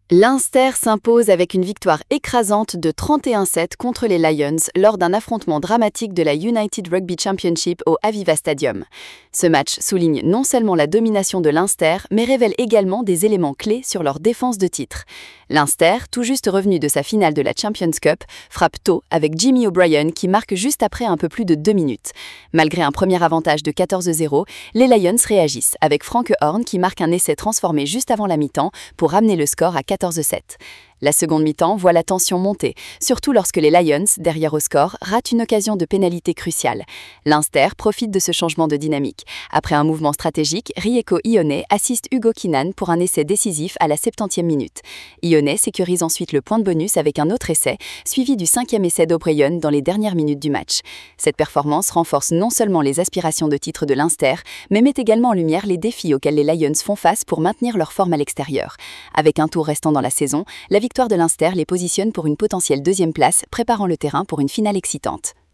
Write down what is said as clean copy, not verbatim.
L'Ulster s'impose avec une victoire écrasante de 31-7 contre les Lions lors d'un affrontement dramatique de la United Rugby Championship au Aviva Stadium. Ce match souligne non seulement la domination de l'Ulster, mais révèle également des éléments clés sur leur défense de titre. L'Ulster, tout juste revenu de sa finale de la Champions Cup, frappe tôt avec Jimmy O'Brien qui marque juste après un peu plus de 2 minutes. Malgré un premier avantage de 14-0, les Lions réagissent avec Frank Horn qui marque un essai transformé juste avant la mi-temps pour ramener le score à 14-7. La seconde mi-temps voit la tension monter, surtout lorsque les Lions, derrière au score, ratent une occasion de pénalité cruciale. L'Ulster profite de ce changement de dynamique. Après un mouvement stratégique, Rieko Ioane assiste Hugo Keenan pour un essai décisif à la 70e minute. Ioane sécurise ensuite le point de bonus avec un autre essai, suivi du 5e essai d'O'Brien dans les dernières minutes du match. Cette performance renforce non seulement les aspirations de titre de l'Ulster, mais met également en lumière les défis auxquels les Lions font face pour maintenir leur forme à l'extérieur. Avec un tour restant dans la saison, la victoire de l'Ulster les positionne pour une potentielle deuxième place, préparant le terrain pour une finale excitante.